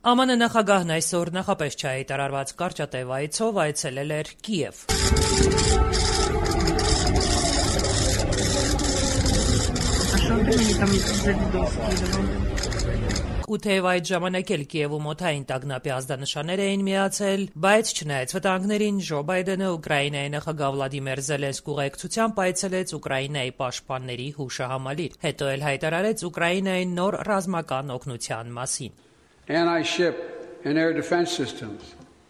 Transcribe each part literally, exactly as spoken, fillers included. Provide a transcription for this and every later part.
Է Մ Ն նախագահն այսօր նախապես չհայտարարված կարճատև այցով այցելել էր Կիև։ Ու թեև այդ ժամանակ էլ Կիևում օդային տագնապի ազդանշաններ էին միացել, բայց չնայած վտանգներին Ջո Բայդենը Ուկրաինայի նախագահ Վլադիմիր Զելենսկու ուղեկցությամբ այցելեց Ուկրաինայի պաշտպանների հուշահամալիր, հետո էլ հայտարարեց Ուկրաինայի նոր ռազմական օգնության մասին։ Anti-ship and air defense systems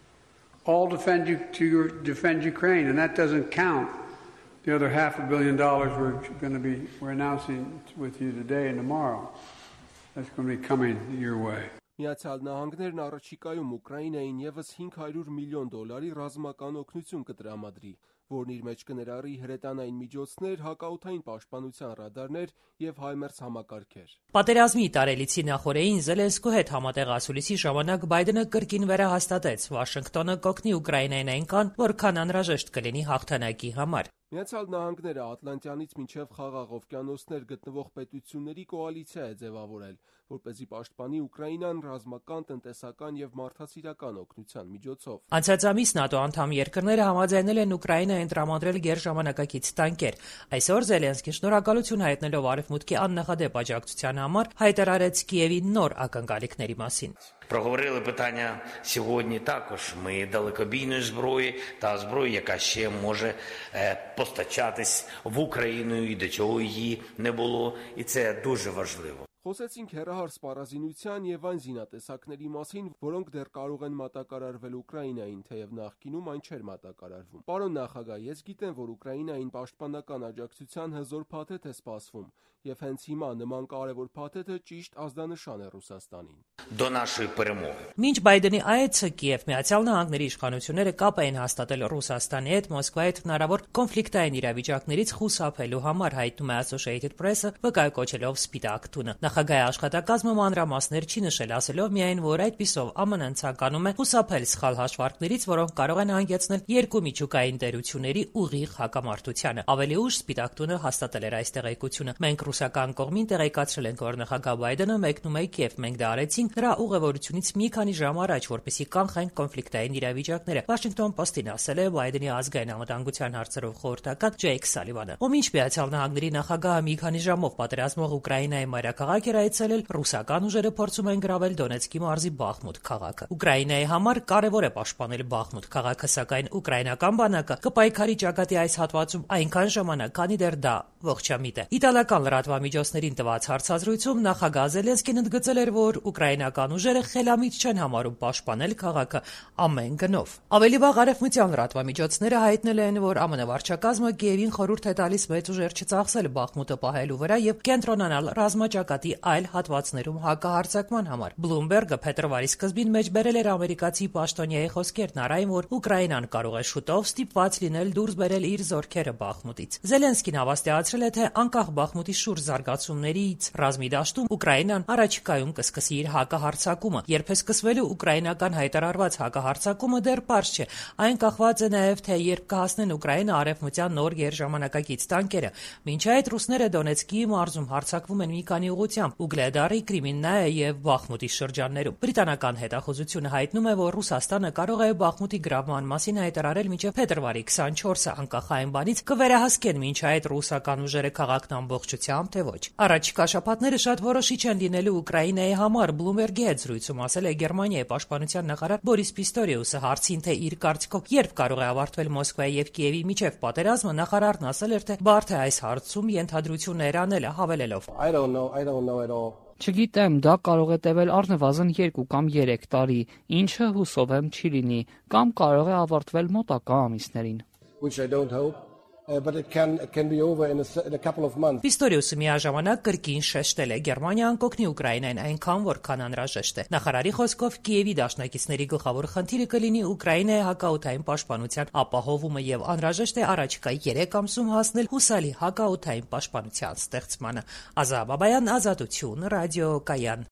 all defend you to defend Ukraine, and that doesn't count the other half a billion dollars we're going to be we're announcing with you today and tomorrow. That's going to be coming your way. Միացյալ Նահանգներն առաջիկայում Ուկրաինային եւս հինգ հարյուր միլիոն դոլարի ռազմական օգնություն կտրամադրի, որն իր մեջ կներառի հրետանային միջոցներ, հակաօդային պաշտպանության ռադարներ եւ հայմերձ համակարգեր։ Պատերազմի տարելիցի նախորդին Զելենսկու հետ համատեղ ասուլիսի ժամանակ Բայդենը կրկին վերահաստատեց Վաշինգտոնը կօգնի Ուկրաինային այնքան, որքան անհրաժեշտ կլինի հաղթանակի համար։ Միացյալ Նահանգները Ատլանտյանից մինչև Խաղաղ օվկիանոսներ գտնվող պետությունների կոալիցիա է ձևավորել, որպեսզի պաշտպանի Ուկրաինան ռազմական, տնտեսական եւ մարդասիրական օգնության միջոցով։ Անցած ամիս ՆԱՏՕ անդամ երկրները համաձայնել են Ուկրաինային տրամադրել գերժամանակակից տանկեր։ Այսօր Զելենսկին շնորհակալություն հայտնելով Արևմուտքի աննախադեպ աջակցության համար հայտարարեց Կիևի нոր ակնկալիքների մասին։ Проговорили питання сьогодні також. Ми далекобійної зброї та зброї, яка ще може е, постачатись в Україну і до чого її не було. І це дуже важливо. Խոսեցինք հեռահար սպառազինության եւ այն զինատեսակների մասին, որոնք դեռ կարող են մատակարարվել Ուկրաինային, թեև նախկինում այն չէր մատակարարվում։ Պարոն նախագահ, ես գիտեմ, որ Ուկրաինային պաշտպանական աջակցության հզոր փաթեթ է սպասվում, եւ հենց հիմա նման կարևոր փաթեթը ճիշտ ազդանշան է Ռուսաստանին։ До нашої перемоги. Մինչ Բայդենի այցը Կիև Միացյալ Նահանգների իշխանությունները կապ էին հաստատել Ռուսաստանի հետ Մոսկվայի հետ հնարավոր կոնֆլիկտային իրավիճակներից խուսափելու համար, հայտնում է Associated Press-ը, վկայակոչելով Սպիտակ տունը։ Նախագահի աշխատակազմը մանրամասներ չի նշել, ասելով միայն, որ այդպիսով Ա Մ Ն-ն ցանկանում է խուսափել սխալ հաշվարկներից, որոնք կարող են հանգեցնել երկու միջուկային տերությունների ուղիղ հակամարտությանը։ Ավելի ուշ Սպիտակ տունը հաստատել էր այս տեղեկությունը։ Մենք ռուսական կողմին տեղեկացրել ենք, որ նախագահ Բայդենը մեկնում է Կիև, մենք դա արեցինք նրա ուղևորությունից մի քանի ժամ առաջ, որպեսզի կանխենք կոնֆլիկտային իրավիճակները։ Վաշինգտոն Պոստին ասել է Բայդենի ազգային անվտանգության հարցերով խորհրդական Ջեյք Սալիվանը։ Ո մինչ Միացյալ Նահանգների նախագահը մի քանի ժամով պատերազմող Ուկրաինայի մայրաքաղաք էր այցելել, ռուսական ուժերը փորձում են գրավել Դոնեցկի մարզի Բախմուտ քաղաքը։ Ուկրաինայի համար կարևոր է պաշտպանել Բախմուտ քաղաքը, սակայն ուկրաինական բանակը կպայքարի ճակատի այս հատվածում այնքան ժամանակ, քանի դեռ դա ողջամիտ է։ Իտալական լրատվամիջոցներին տված հարցազրույցում նախագահ Զելենսկին ընդգծել էր, որ ուկրաինական ուժերը խելամիտ չեն համարում պաշտպանել քաղաքը ամեն գնով։ Ավելի վաղ արևմտյան լրատվամիջոցները հայտնել են, որ Ա Մ Ն վարչակազմը Կիևին խորհուրդ է տալիս մեծ ուժեր չծախսել Բախմուտը պահելու վրա եւ կենտրոնանալ ռազմաճակատի այլ հատվածներում հակահարձակման համար։ Բլումբերգը փետրվարի սկզբին մեջբերել էր ամերիկացի պաշտոնյայի խոսքերն առայն, որ Ուկրաինան կարող է շուտով ստիպված լինել դուրս բերել իր զորքերը Բախմուտից։ Զելենսկին հավաստիացրել է, թե անկախ Բախմուտի շուրջ զարգացումներից ռազմի դաշտում Ուկրաինան առաջիկայում կսկսի իր հակահարձակումը։ Երբ է սկսվելու ուկրաինական հայտարարված հակահարձակումը դեռ պարզ չէ։ Այն կախված է նաև, թե երբ կհասնեն Ուկրաինա արևմտյան նոր գերժամանակակից տանկերը։ Մինչ այդ ռուսները Դոնեցկի մարզում հարձակվում են մի քանի ուղղությամբ՝ Ուգլեդարի, Կրիմիննայե եւ Բախմուտի շրջաններում։ Բրիտանական հետախուզությունը հայտնում է, որ Ռուսաստանը կարող է Բախմուտի գրավման մասին հայտարարել մինչև փետրվարի քսանչորսը, անկախ այն բանից կվերահսկեն մինչ այդ ռուսական ուժերը քաղաքն ամբողջությամբ, թե ոչ։ Առաջիկա շաբաթները շատ որոշիչ են լինելու Ուկրաինայի համար, Բլումբերգի հետ զրույցում ասել է Գերմանիայի պաշտպանության նախարար Բորիս Պիստորիուսը հարցին, թե իր կարծիքով երբ կարող է ավարտվել Մոսկվայի եւ Կիևի միջև պատերազմը, նախարարն ասել էր, թե բարդ է այս հարցում ենթադրություններ անելը, հավելելով. I don't know, I don't know at all. Չգիտեմ, դա կարող է տևել առնվազն երկու կամ երեք տարի, ինչը հուսով եմ չի լինի, կամ կարող է ավարտվել մոտակա ամիսներին։ Which I don't hope. Uh, but it can it can be over in a, in a couple of months. Պիստորիուսը միաժամանակ կրկին շեշտել է Գերմանիան կօգնի Ուկրաինային այնքան, որքան անհրաժեշտ է։ Նախարարի խոսքով Կիևի դաշնակիցների գլխավոր խնդիրը կլինի Ուկրաինայի հակաօդային պաշտպանության ապահովումը եւ անհրաժեշտ է առաջիկա երեք ամսում հասնել հուսալի հակաօդային պաշտպանության ստեղծմանը։ Ազա Բաբայան, Ազատություն, ռադիո Կայան։